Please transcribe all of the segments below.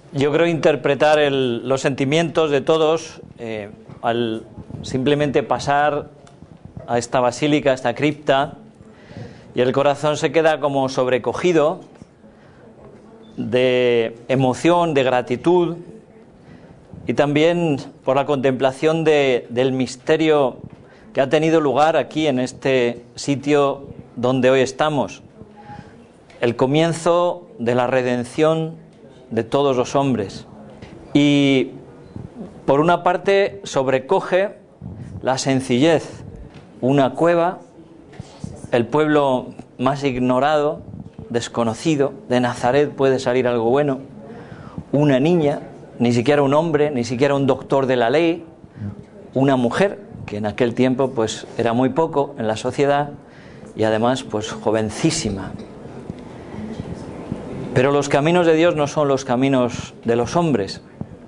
Yo creo interpretar los sentimientos de todos al simplemente pasar a esta basílica, a esta cripta, y el corazón se queda como sobrecogido de emoción, de gratitud, y también por la contemplación del misterio que ha tenido lugar aquí en este sitio donde hoy estamos, el comienzo de la redención de todos los hombres. Y por una parte sobrecoge la sencillez, una cueva, el pueblo más ignorado, desconocido, de Nazaret puede salir algo bueno, una niña, ni siquiera un hombre, ni siquiera un doctor de la ley, una mujer, que en aquel tiempo pues era muy poco en la sociedad, y además pues jovencísima. Pero los caminos de Dios no son los caminos de los hombres.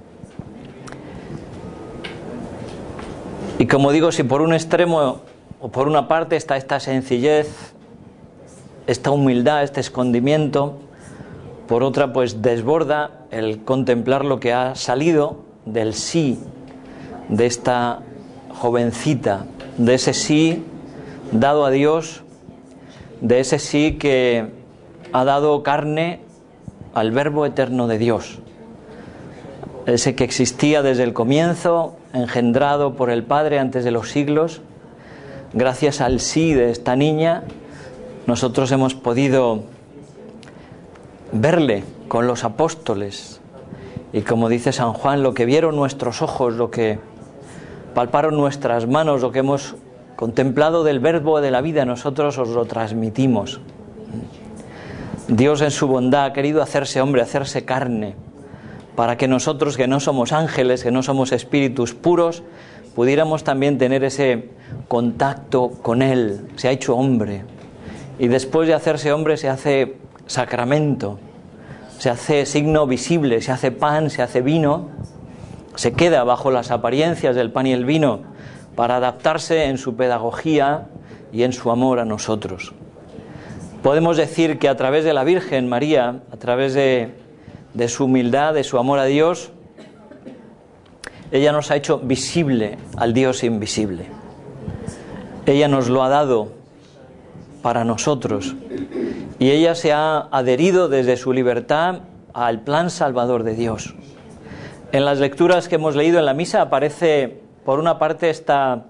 Y como digo, si por un extremo o por una parte está esta sencillez, esta humildad, este escondimiento, por otra pues desborda el contemplar lo que ha salido del sí de esta jovencita, de ese sí dado a Dios, de ese sí que ha dado carne al Verbo eterno de Dios, ese que existía desde el comienzo, engendrado por el Padre antes de los siglos. Gracias al sí de esta niña, nosotros hemos podido verle con los apóstoles, y como dice San Juan, lo que vieron nuestros ojos, lo que palparon nuestras manos, lo que hemos contemplado del Verbo de la vida, nosotros os lo transmitimos. Dios en su bondad ha querido hacerse hombre, hacerse carne, para que nosotros, que no somos ángeles, que no somos espíritus puros, pudiéramos también tener ese contacto con Él. Se ha hecho hombre, y después de hacerse hombre se hace sacramento, se hace signo visible, se hace pan, se hace vino, se queda bajo las apariencias del pan y el vino para adaptarse en su pedagogía y en su amor a nosotros. Podemos decir que a través de la Virgen María, a través de su humildad, de su amor a Dios, ella nos ha hecho visible al Dios invisible. Ella nos lo ha dado para nosotros, y ella se ha adherido desde su libertad al plan salvador de Dios. En las lecturas que hemos leído en la misa aparece, por una parte, esta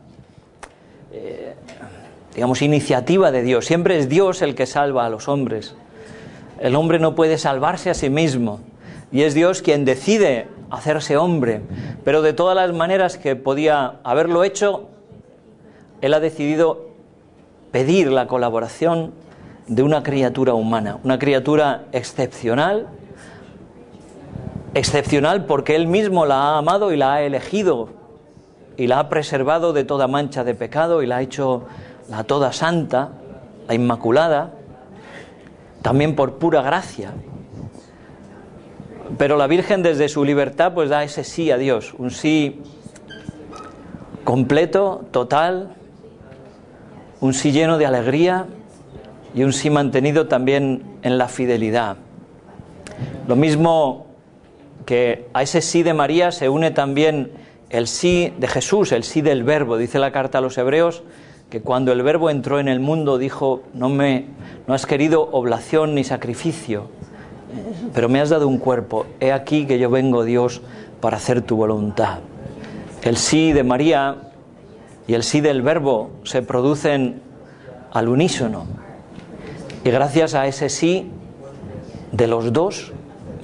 iniciativa de Dios. Siempre es Dios el que salva a los hombres. El hombre no puede salvarse a sí mismo, y es Dios quien decide hacerse hombre. Pero de todas las maneras que podía haberlo hecho, Él ha decidido pedir la colaboración de una criatura humana, una criatura excepcional porque Él mismo la ha amado y la ha elegido, y la ha preservado de toda mancha de pecado, y la ha hecho la toda santa, la inmaculada, también por pura gracia. Pero la Virgen, desde su libertad, pues da ese sí a Dios, un sí completo, total, un sí lleno de alegría, y un sí mantenido también en la fidelidad. Lo mismo que a ese sí de María se une también el sí de Jesús, el sí del Verbo. Dice la carta a los Hebreos que cuando el Verbo entró en el mundo dijo: no has querido oblación ni sacrificio, pero me has dado un cuerpo. He aquí que yo vengo, Dios, para hacer tu voluntad. El sí de María y el sí del Verbo se producen al unísono, y gracias a ese sí de los dos,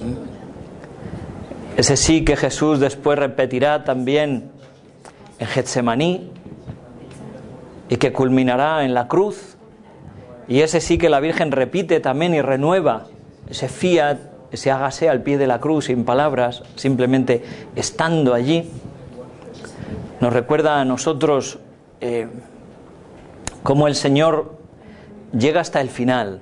ese sí que Jesús después repetirá también en Getsemaní y que culminará en la cruz, y ese sí que la Virgen repite también y renueva, ese fiat, ese hágase al pie de la cruz, sin palabras, simplemente estando allí, nos recuerda a nosotros cómo el Señor llega hasta el final,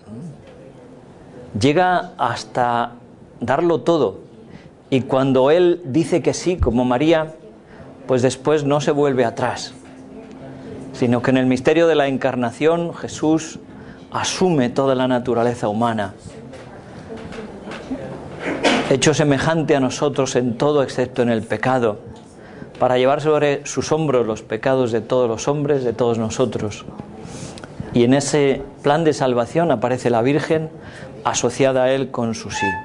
llega hasta darlo todo, y cuando Él dice que sí, como María, pues después no se vuelve atrás, sino que en el misterio de la encarnación Jesús asume toda la naturaleza humana. hecho semejante a nosotros en todo excepto en el pecado, para llevar sobre sus hombros los pecados de todos los hombres, de todos nosotros. Y en ese plan de salvación aparece la Virgen asociada a él con su sí.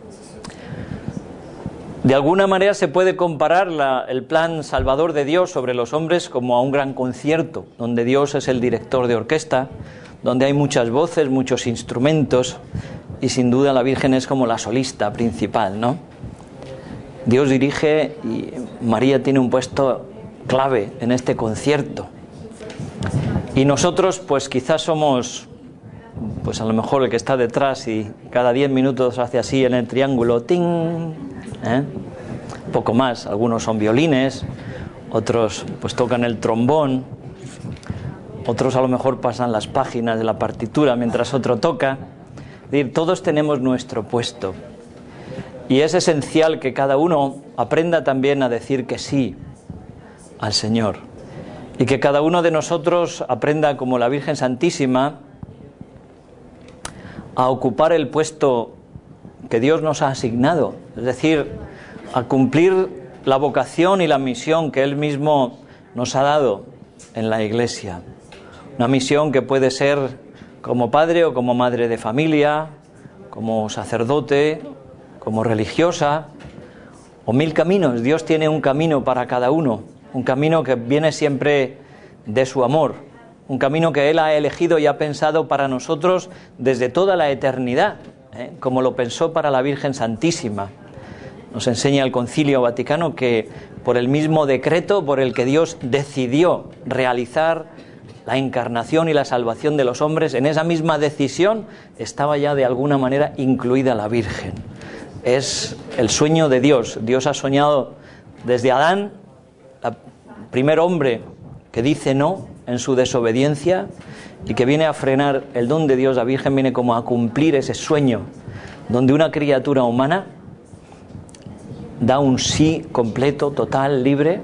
De alguna manera se puede comparar el plan salvador de Dios sobre los hombres como a un gran concierto, donde Dios es el director de orquesta, donde hay muchas voces, muchos instrumentos, y sin duda la Virgen es como la solista principal, ¿no? Dios dirige y María tiene un puesto clave en este concierto. Y nosotros pues quizás somos, pues a lo mejor el que está detrás y cada 10 minutos hace así en el triángulo, ¡ting! Poco más, algunos son violines, otros pues tocan el trombón, otros a lo mejor pasan las páginas de la partitura mientras otro toca. Es decir, todos tenemos nuestro puesto. Y es esencial que cada uno aprenda también a decir que sí al Señor. Y que cada uno de nosotros aprenda, como la Virgen Santísima, a ocupar el puesto que Dios nos ha asignado. Es decir, a cumplir la vocación y la misión que Él mismo nos ha dado en la Iglesia. Una misión que puede ser como padre o como madre de familia, como sacerdote, como religiosa, o mil caminos. Dios tiene un camino para cada uno, un camino que viene siempre de su amor, un camino que Él ha elegido y ha pensado para nosotros desde toda la eternidad, como lo pensó para la Virgen Santísima. Nos enseña el Concilio Vaticano que por el mismo decreto por el que Dios decidió realizar la encarnación y la salvación de los hombres, en esa misma decisión estaba ya de alguna manera incluida la Virgen. Es el sueño de Dios. Dios ha soñado desde Adán, el primer hombre que dice no en su desobediencia y que viene a frenar el don de Dios. La Virgen viene como a cumplir ese sueño, donde una criatura humana da un sí completo, total, libre,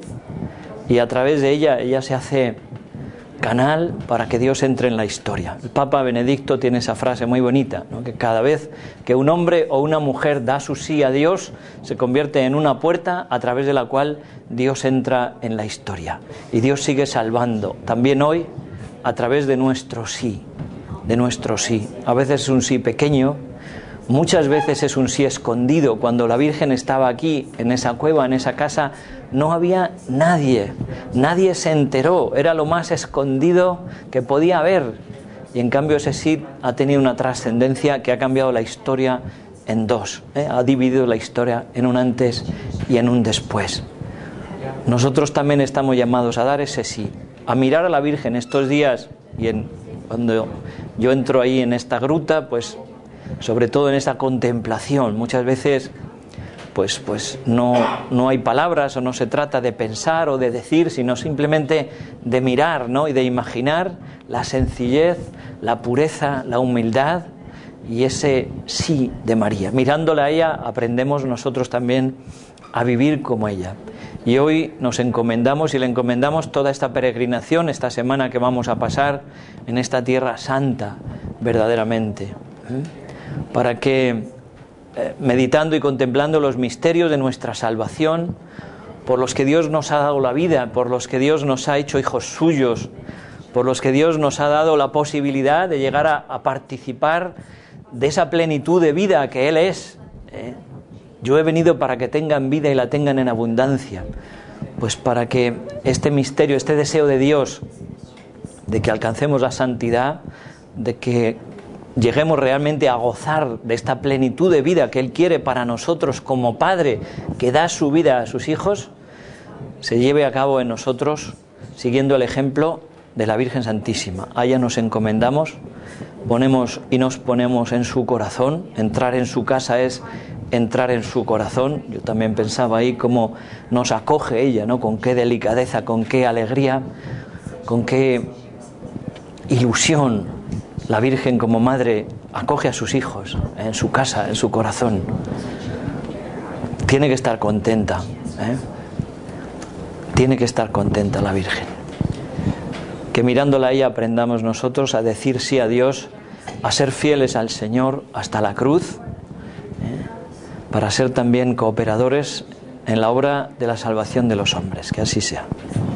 y a través de ella se hace canal para que Dios entre en la historia. El Papa Benedicto tiene esa frase muy bonita, ¿no? Que cada vez que un hombre o una mujer da su sí a Dios, se convierte en una puerta a través de la cual Dios entra en la historia. Y Dios sigue salvando, también hoy, a través de nuestro sí, de nuestro sí. A veces es un sí pequeño, muchas veces es un sí escondido. Cuando la Virgen estaba aquí, en esa cueva, en esa casa, no había nadie, nadie se enteró, era lo más escondido que podía haber. Y en cambio ese sí ha tenido una trascendencia que ha cambiado la historia en dos, ha dividido la historia en un antes y en un después. Nosotros también estamos llamados a dar ese sí, a mirar a la Virgen estos días, y cuando yo entro ahí en esta gruta, pues sobre todo en esta contemplación, muchas veces pues no hay palabras, o no se trata de pensar o de decir, sino simplemente de mirar, ¿no? Y de imaginar la sencillez, la pureza, la humildad y ese sí de María. Mirándola a ella aprendemos nosotros también a vivir como ella. Y hoy nos encomendamos y le encomendamos toda esta peregrinación, esta semana que vamos a pasar en esta tierra santa, verdaderamente, para que meditando y contemplando los misterios de nuestra salvación, por los que Dios nos ha dado la vida, por los que Dios nos ha hecho hijos suyos, por los que Dios nos ha dado la posibilidad de llegar a participar de esa plenitud de vida que Él es. Yo he venido para que tengan vida y la tengan en abundancia. Pues para que este misterio, este deseo de Dios, de que alcancemos la santidad, de que lleguemos realmente a gozar de esta plenitud de vida que Él quiere para nosotros como Padre que da su vida a sus hijos, se lleve a cabo en nosotros siguiendo el ejemplo de la Virgen Santísima. A ella nos encomendamos, nos ponemos en su corazón. Entrar en su casa es entrar en su corazón. Yo también pensaba ahí cómo nos acoge ella, ¿no? Con qué delicadeza, con qué alegría, con qué ilusión la Virgen como madre acoge a sus hijos en su casa, en su corazón. Tiene que estar contenta, Tiene que estar contenta la Virgen. Que mirándola a ella aprendamos nosotros a decir sí a Dios, a ser fieles al Señor hasta la cruz, para ser también cooperadores en la obra de la salvación de los hombres. Que así sea.